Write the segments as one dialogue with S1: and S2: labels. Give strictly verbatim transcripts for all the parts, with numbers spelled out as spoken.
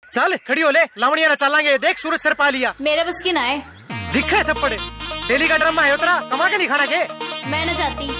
S1: चल खड़ी हो ले, लावणिया ना चलांगे। देख सूरज सर पा लिया।
S2: मेरे बस की ना है।
S1: दिखा थप्पड़ डेली का ड्रामा है उतरा, कमा के नहीं खाना के।
S2: मैं ना चाहती।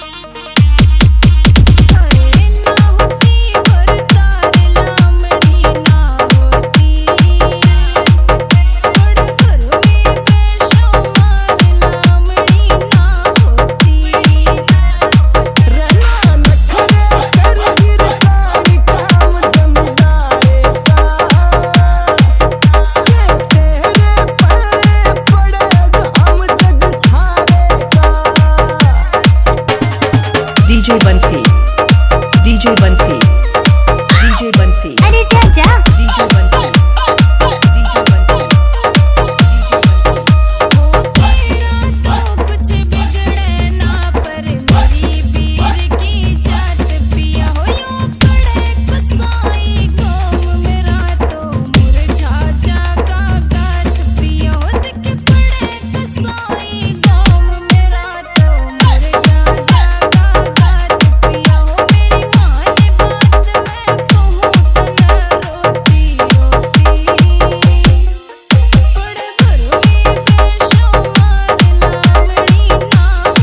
S3: डीजे बंसी, डीजे बंसी, डीजे बंसी।
S2: अरे जा जा।
S3: डीजे बंसी, डीजे बंसी, डीजे बंसी।
S4: तो कुछ बिगड़े ना पर मेरी बीर की जात पिया हो यूं पड़े कसाई गाँव मेरा तो मुरझा जागा गात पिया हो दिख पड़े कसाई गाँव मेरा तो मुरझा जागा गात पिया हो मेरी माँ ने बात मैं कहूँ तो न रोती रोती बड़े घरों में बेशुमार लावणी ना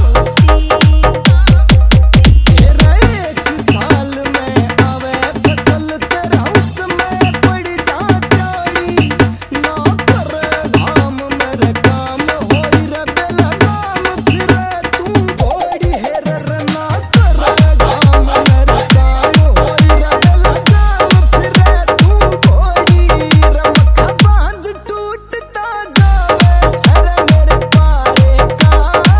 S4: होती।
S5: साल में आवे फसल तेरा उसमें पड़ जाती ना कर धाम मेरे काम होई रे बेलगाम फिरे तू घोड़ी है रे ना कर धाम मेरे काम होई रे बेलगाम फिरे तू घोड़ी रे मक्खा बांध टूटता जावे सर मेरे पारे का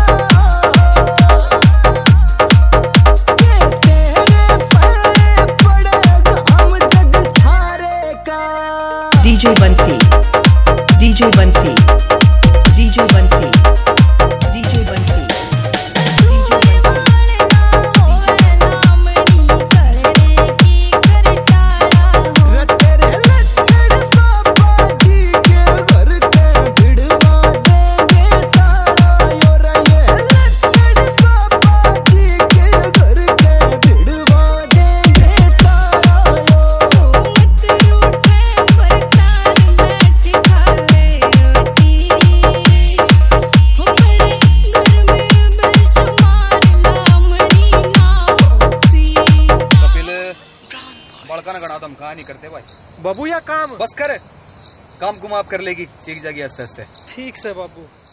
S3: डीजे बंसी, डीजे बंसी, डीजे बंसी, डीजे बंसी, डीजे बंसी।
S4: लावणी करने की कर टाला हो
S5: तेरे लक्षण बाबा जी के घर के भिड़वा देंगे तारा यो रे ये लक्षण बाबा जी के घर के भिड़वा देंगे तारा यो
S4: मत रूठे बरसात में ठिका ले रोटी हो बड़े घर में बेशुमार लावणी ना होती।
S6: कपिल बड़का ना गणा, हम कहा नहीं करते भाई।
S1: बाबू या काम
S6: बस कर, काम कुम आप कर लेगी, सीख जाएगी आस्ते आस्ते।
S1: ठीक से बाबू।